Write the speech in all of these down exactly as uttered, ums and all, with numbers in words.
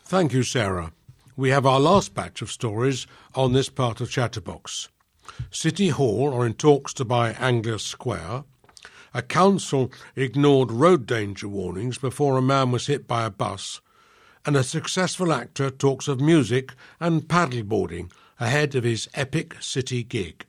Thank you, Sarah. We have our last batch of stories on this part of Chatterbox. City Hall are in talks to buy Anglia Square. A council ignored road danger warnings before a man was hit by a bus. And a successful actor talks of music and paddleboarding ahead of his epic city gig.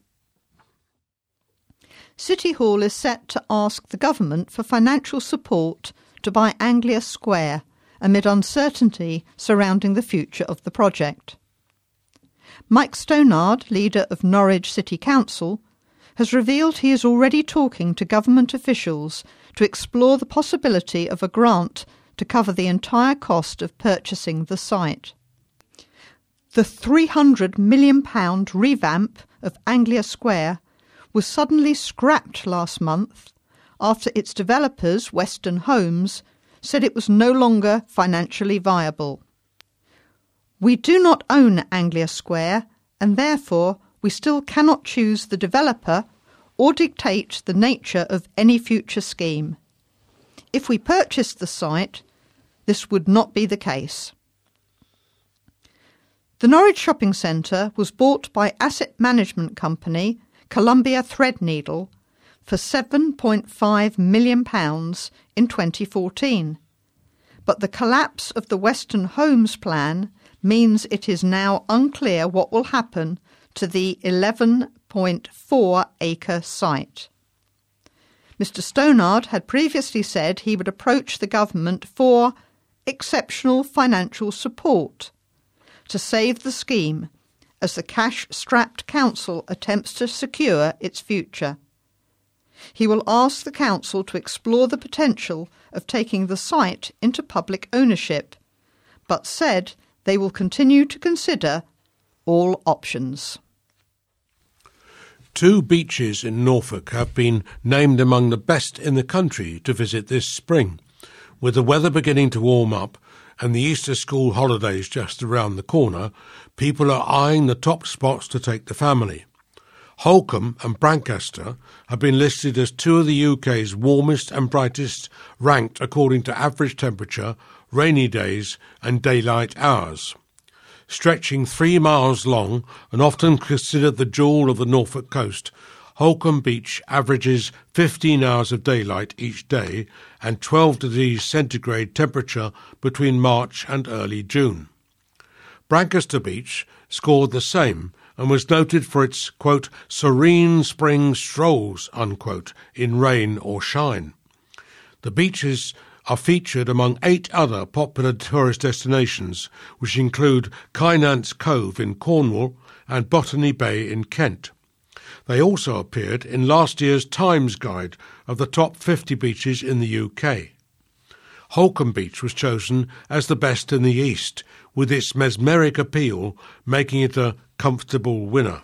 City Hall is set to ask the government for financial support to buy Anglia Square amid uncertainty surrounding the future of the project. Mike Stonard, leader of Norwich City Council, has revealed he is already talking to government officials to explore the possibility of a grant to cover the entire cost of purchasing the site. The three hundred million pounds revamp of Anglia Square was suddenly scrapped last month after its developers, Western Homes, said it was no longer financially viable. We do not own Anglia Square, and therefore we still cannot choose the developer or dictate the nature of any future scheme. If we purchased the site, this would not be the case. The Norwich Shopping Centre was bought by asset management company Columbia Threadneedle for seven point five million pounds in twenty fourteen. But the collapse of the Western Homes plan means it is now unclear what will happen to the eleven point four acre site. Mister Stonard had previously said he would approach the government for exceptional financial support to save the scheme as the cash-strapped council attempts to secure its future. He will ask the council to explore the potential of taking the site into public ownership, but said they will continue to consider all options. Two beaches in Norfolk have been named among the best in the country to visit this spring. With the weather beginning to warm up and the Easter school holidays just around the corner, people are eyeing the top spots to take the family. Holkham and Brancaster have been listed as two of the U K's warmest and brightest, ranked according to average temperature, rainy days and daylight hours. Stretching three miles long and often considered the jewel of the Norfolk coast, Holkham Beach averages fifteen hours of daylight each day and twelve degrees centigrade temperature between March and early June. Brancaster Beach scored the same and was noted for its, quote, serene spring strolls, unquote, in rain or shine. The beaches are featured among eight other popular tourist destinations, which include Kynance Cove in Cornwall and Botany Bay in Kent. They also appeared in last year's Times Guide of the top fifty beaches in the U K. Holkham Beach was chosen as the best in the East, with its mesmeric appeal making it a comfortable winner.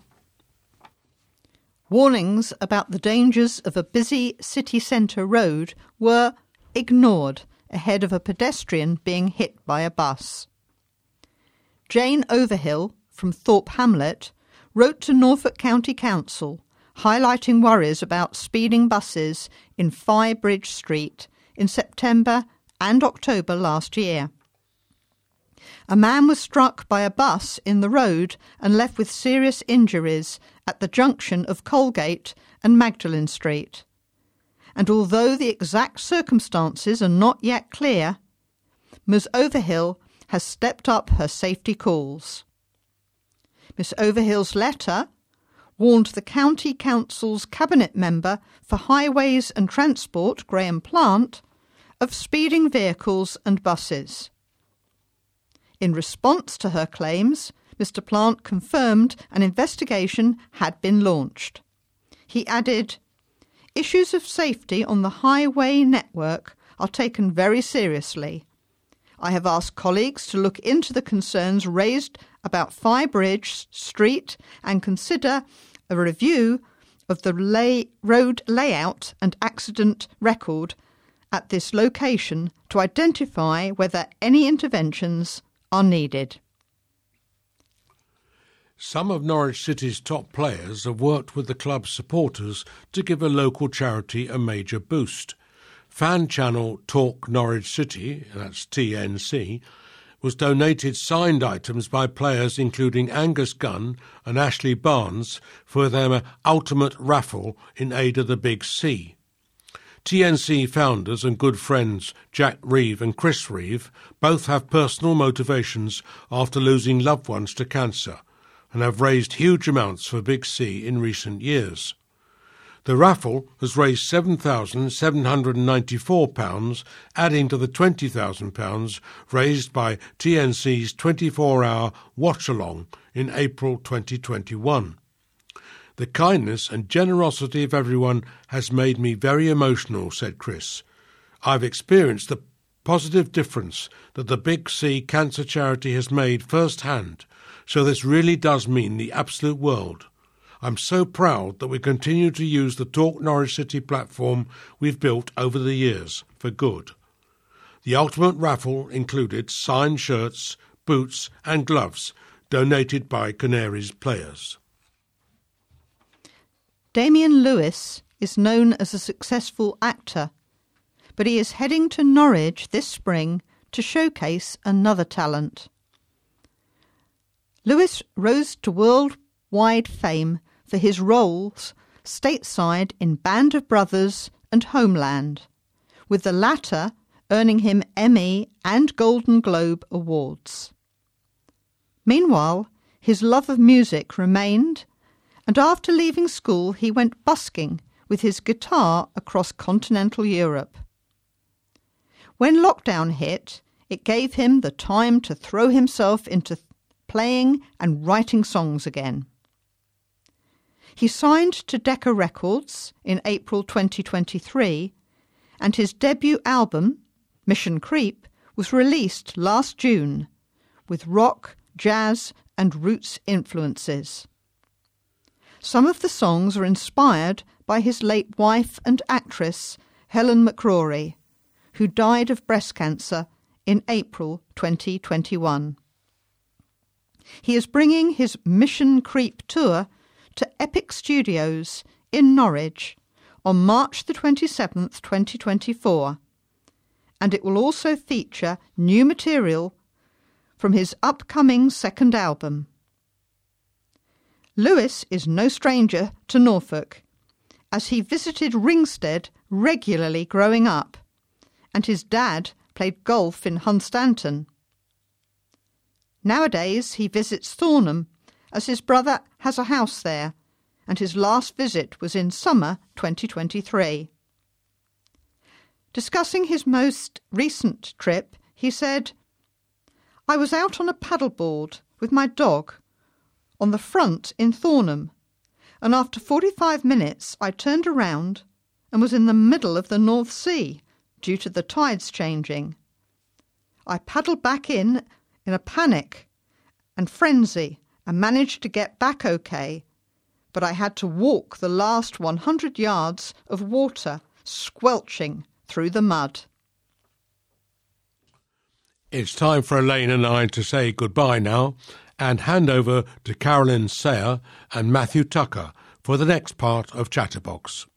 Warnings about the dangers of a busy city centre road were ignored ahead of a pedestrian being hit by a bus. Jane Overhill from Thorpe Hamlet wrote to Norfolk County Council highlighting worries about speeding buses in Firebridge Street in September and October last year. A man was struck by a bus in the road and left with serious injuries at the junction of Colgate and Magdalen Street. And although the exact circumstances are not yet clear, Miz Overhill has stepped up her safety calls. Miss Overhill's letter warned the County Council's Cabinet Member for Highways and Transport, Graham Plant, of speeding vehicles and buses. In response to her claims, Mister Plant confirmed an investigation had been launched. He added, "Issues of safety on the highway network are taken very seriously. I have asked colleagues to look into the concerns raised about Firebridge Street and consider a review of the lay- road layout and accident record at this location to identify whether any interventions are needed." Some of Norwich City's top players have worked with the club's supporters to give a local charity a major boost. Fan channel Talk Norwich City, that's T N C, was donated signed items by players including Angus Gunn and Ashley Barnes for their ultimate raffle in aid of the Big C. T N C founders and good friends Jack Reeve and Chris Reeve both have personal motivations after losing loved ones to cancer and have raised huge amounts for Big C in recent years. The raffle has raised seven thousand seven hundred ninety-four pounds, adding to the twenty thousand pounds raised by T N C's twenty-four hour watch-along in April twenty twenty-one. The kindness and generosity of everyone has made me very emotional, said Chris. I've experienced the positive difference that the Big C Cancer Charity has made firsthand, so this really does mean the absolute world. I'm so proud that we continue to use the Talk Norwich City platform we've built over the years for good. The ultimate raffle included signed shirts, boots and gloves donated by Canaries players. Damian Lewis is known as a successful actor, but he is heading to Norwich this spring to showcase another talent. Lewis rose to worldwide fame for his roles stateside in Band of Brothers and Homeland, with the latter earning him Emmy and Golden Globe awards. Meanwhile, his love of music remained, and after leaving school he went busking with his guitar across continental Europe. When lockdown hit, it gave him the time to throw himself into playing and writing songs again. He signed to Decca Records in April twenty twenty-three, and his debut album, Mission Creep, was released last June, with rock, jazz and roots influences. Some of the songs are inspired by his late wife and actress, Helen McCrory, who died of breast cancer in April twenty twenty-one. He is bringing his Mission Creep tour to Epic Studios in Norwich on March the twenty-seventh, twenty twenty-four, and it will also feature new material from his upcoming second album. Lewis is no stranger to Norfolk, as he visited Ringstead regularly growing up, and his dad played golf in Hunstanton. Nowadays he visits Thornham, as his brother has a house there, and his last visit was in summer twenty twenty-three. Discussing his most recent trip, he said, "I was out on a paddleboard with my dog on the front in Thornham, and after forty-five minutes I turned around and was in the middle of the North Sea due to the tides changing. I paddled back in in a panic and frenzy and managed to get back okay, but I had to walk the last one hundred yards of water squelching through the mud." It's time for Elaine and I to say goodbye now and hand over to Carolyn Sayer and Matthew Tucker for the next part of Chatterbox.